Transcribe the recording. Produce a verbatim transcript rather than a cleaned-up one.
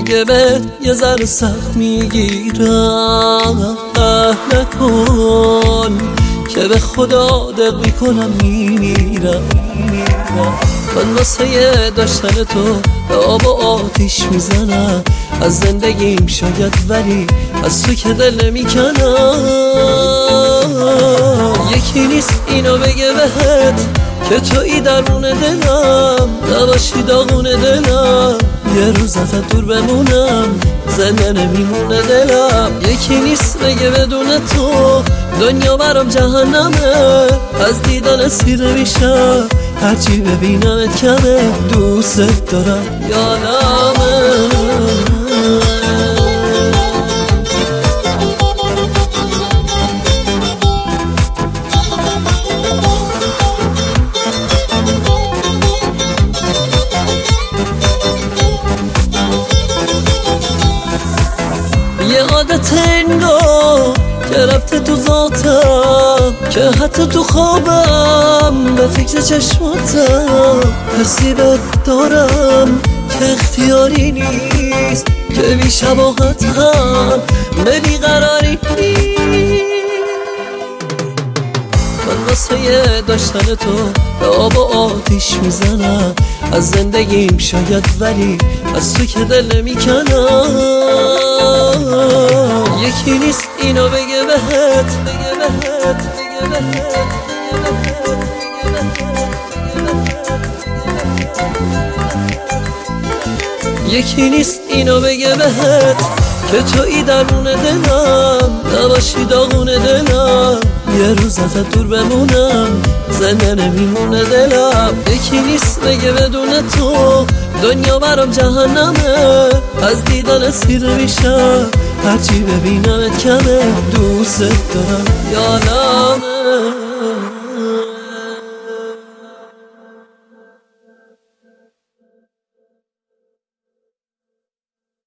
دیگه به یه ذره سخت میگیرم. نکن که به خدا دق میکنم میمیرم. من واسه داشتن تو به آب و آتیش میزنم. از زندگیم شاید ولی از تو که دل نمیکنم. یکی نیست اینو بگه بهت که تویی درون دلم، نباشی داغون دلم. یه روز ازت دور بمونم زنده نمیمونه دلم. یکی نیست بگه بدون تو دنیا برام جهنمه. از دیدن سیر میشم هرچی ببینمت کمه. دوست دارم یادمه. یه عادت انگار که رفته تو ذاتم، که حتی تو خوابم به فکر چشماتم. حسی بهت دارم که اختیاری نیست، که بی شباهت هم به بیقراری نیست. من واسه داشتن تو به آب و آتیش میزنم. از زندگیم شاید ولی از تو که دل نمیکنم. یکی نیست اینو بگه بهت بگه بهت بگه بهت یکی نیست اینو بگه بهت که تویی درون دلم، نباشی داغون دلم. یه روز ازت دور بمونم زنده نمیمونه دلم. یکی نیست بگه بدون تو دنیا برام جهنمه. از دیدن سیر میشم هرچی ببینمت کمه. دوست دارم یادمه.